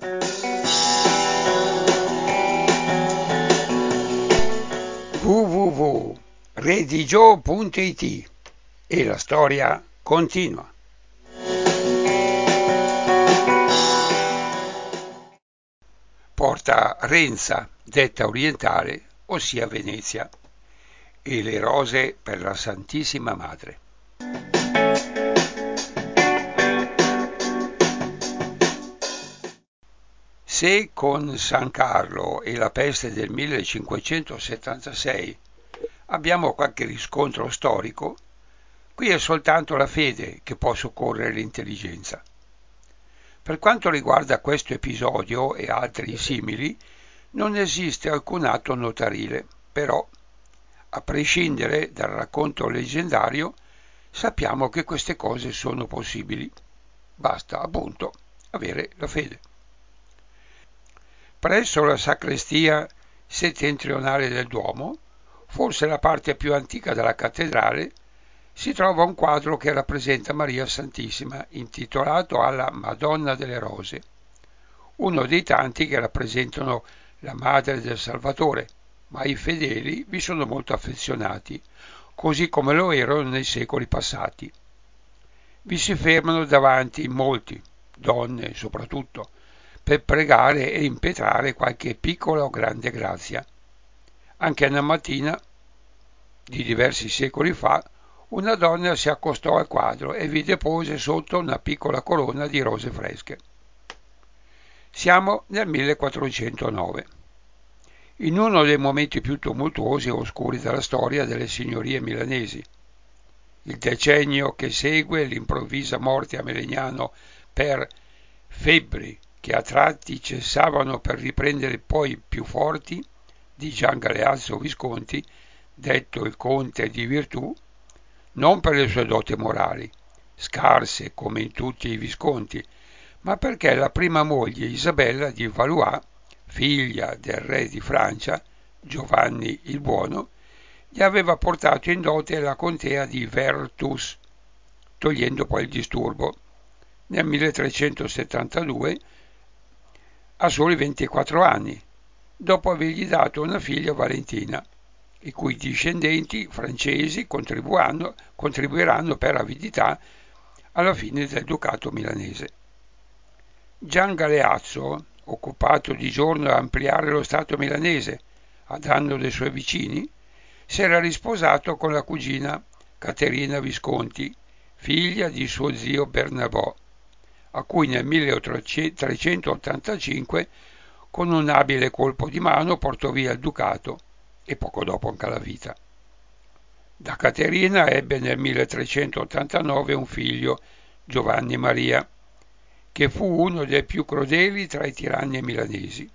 www.redigio.it e la storia continua. Porta Renza, detta orientale, ossia Venezia, e le rose per la Santissima Madre. Se con San Carlo e la peste del 1576 abbiamo qualche riscontro storico, qui è soltanto la fede che può soccorrere l'intelligenza. Per quanto riguarda questo episodio e altri simili, non esiste alcun atto notarile, però, a prescindere dal racconto leggendario, sappiamo che queste cose sono possibili. Basta, appunto, avere la fede. Presso la sacrestia settentrionale del Duomo, forse la parte più antica della cattedrale, si trova un quadro che rappresenta Maria Santissima, intitolato alla Madonna delle Rose, uno dei tanti che rappresentano la Madre del Salvatore, ma i fedeli vi sono molto affezionati, così come lo erano nei secoli passati. Vi si fermano davanti molti, donne soprattutto, per pregare e impetrare qualche piccola o grande grazia. Anche una mattina, di diversi secoli fa, una donna si accostò al quadro e vi depose sotto una piccola corona di rose fresche. Siamo nel 1409, in uno dei momenti più tumultuosi e oscuri della storia delle signorie milanesi. Il decennio che segue l'improvvisa morte a Melegnano per febbri che a tratti cessavano per riprendere poi più forti, di Gian Galeazzo Visconti, detto il conte di Virtù, non per le sue doti morali, scarse come in tutti i Visconti, ma perché la prima moglie Isabella di Valois, figlia del re di Francia, Giovanni il Buono, gli aveva portato in dote la contea di Vertus, togliendo poi il disturbo. Nel 1372, a soli 24 anni, dopo avergli dato una figlia Valentina, i cui discendenti francesi contribuiranno per avidità alla fine del ducato milanese. Gian Galeazzo, occupato di giorno a ampliare lo stato milanese a danno dei suoi vicini, si era risposato con la cugina Caterina Visconti, figlia di suo zio Bernabò, a cui nel 1385 con un abile colpo di mano portò via il ducato e poco dopo anche la vita. Da Caterina ebbe nel 1389 un figlio, Giovanni Maria, che fu uno dei più crudeli tra i tiranni milanesi,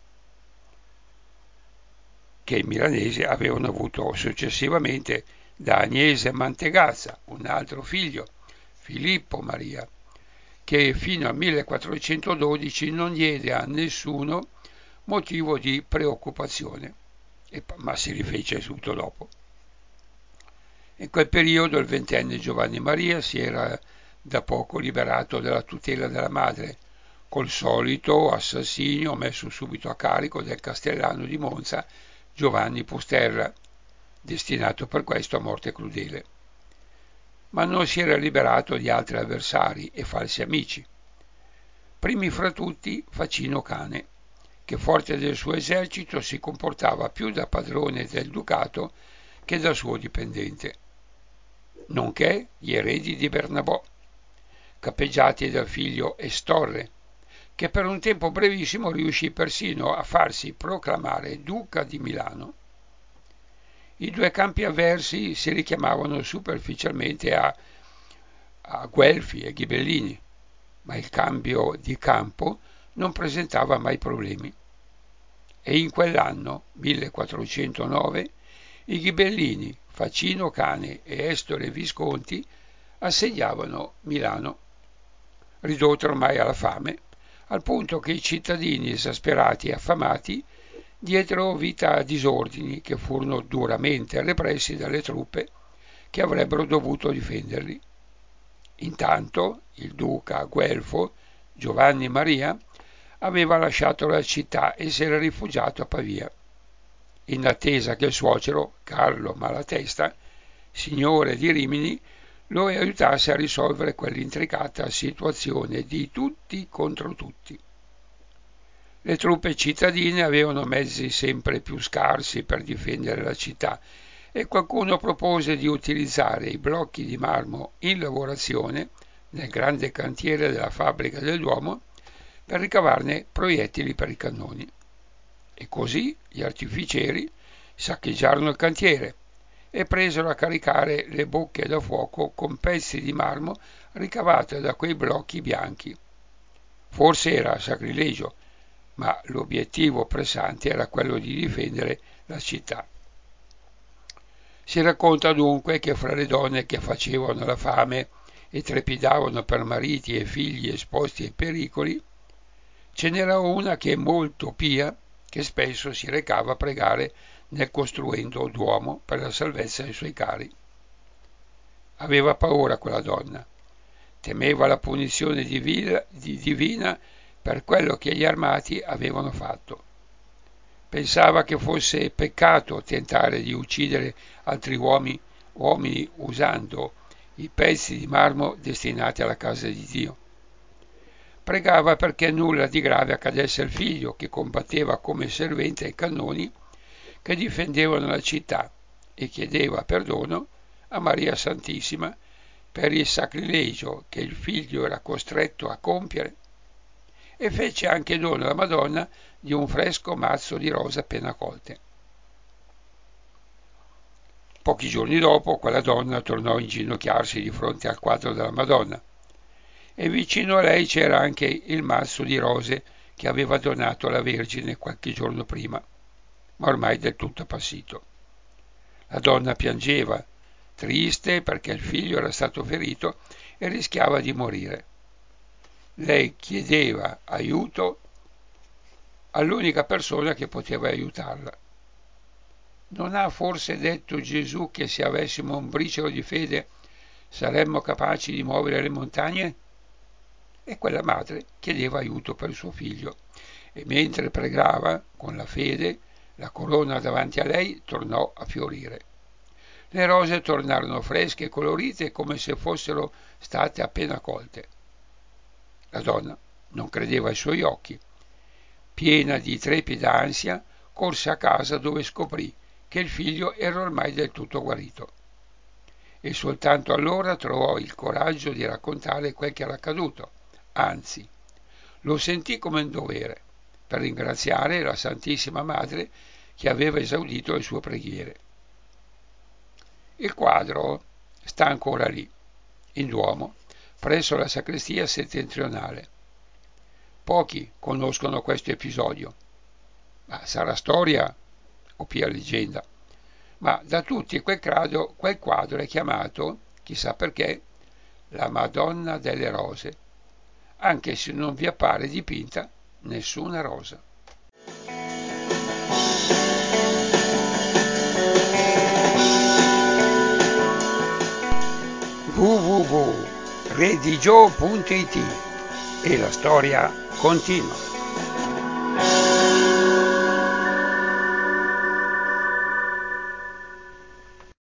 che i milanesi avevano avuto successivamente da Agnese Mantegazza, un altro figlio, Filippo Maria, che fino al 1412 non diede a nessuno motivo di preoccupazione, ma si rifece subito dopo. In quel periodo il ventenne Giovanni Maria si era da poco liberato dalla tutela della madre, col solito assassinio messo subito a carico del castellano di Monza Giovanni Pusterra, destinato per questo a morte crudele. Ma non si era liberato di altri avversari e falsi amici. Primi fra tutti Facino Cane, che forte del suo esercito si comportava più da padrone del ducato che da suo dipendente, nonché gli eredi di Bernabò, capeggiati dal figlio Estorre, che per un tempo brevissimo riuscì persino a farsi proclamare duca di Milano. I due campi avversi si richiamavano superficialmente a Guelfi e Ghibellini, ma il cambio di campo non presentava mai problemi. E in quell'anno, 1409, i Ghibellini, Facino Cane e Estore Visconti assediavano Milano, ridotta ormai alla fame, al punto che i cittadini esasperati e affamati diedero vita a disordini che furono duramente repressi dalle truppe che avrebbero dovuto difenderli. Intanto il duca Guelfo, Giovanni Maria, aveva lasciato la città e si era rifugiato a Pavia, in attesa che il suocero, Carlo Malatesta, signore di Rimini, lo aiutasse a risolvere quell'intricata situazione di tutti contro tutti. Le truppe cittadine avevano mezzi sempre più scarsi per difendere la città e qualcuno propose di utilizzare i blocchi di marmo in lavorazione nel grande cantiere della fabbrica del Duomo per ricavarne proiettili per i cannoni. E così gli artificieri saccheggiarono il cantiere e presero a caricare le bocche da fuoco con pezzi di marmo ricavate da quei blocchi bianchi. Forse era sacrilegio, ma l'obiettivo pressante era quello di difendere la città. Si racconta dunque che fra le donne che facevano la fame e trepidavano per mariti e figli esposti ai pericoli, ce n'era una che molto pia, che spesso si recava a pregare nel costruendo Duomo per la salvezza dei suoi cari. Aveva paura quella donna, temeva la punizione divina per quello che gli armati avevano fatto. Pensava che fosse peccato tentare di uccidere altri uomini usando i pezzi di marmo destinati alla casa di Dio. Pregava perché nulla di grave accadesse al figlio, che combatteva come servente ai cannoni che difendevano la città, e chiedeva perdono a Maria Santissima per il sacrilegio che il figlio era costretto a compiere, e fece anche dono alla Madonna di un fresco mazzo di rose appena colte. Pochi giorni dopo quella donna tornò a inginocchiarsi di fronte al quadro della Madonna, e vicino a lei c'era anche il mazzo di rose che aveva donato la Vergine qualche giorno prima, ma ormai del tutto appassito. La donna piangeva, triste perché il figlio era stato ferito e rischiava di morire. Lei chiedeva aiuto all'unica persona che poteva aiutarla. Non ha forse detto Gesù che se avessimo un briciolo di fede saremmo capaci di muovere le montagne? E quella madre chiedeva aiuto per suo figlio, e mentre pregava con la fede, la corona davanti a lei tornò a fiorire. Le rose tornarono fresche e colorite come se fossero state appena colte. La donna non credeva ai suoi occhi. Piena di trepida ansia, corse a casa dove scoprì che il figlio era ormai del tutto guarito. E soltanto allora trovò il coraggio di raccontare quel che era accaduto. Anzi, lo sentì come un dovere, per ringraziare la Santissima Madre che aveva esaudito le sue preghiere. Il quadro sta ancora lì, in Duomo, presso la sacrestia settentrionale. Pochi conoscono questo episodio, ma sarà storia o pia leggenda, ma da tutti quel quadro è chiamato, chissà perché, la Madonna delle Rose, anche se non vi appare dipinta nessuna rosa. www.redigio.it e la storia continua.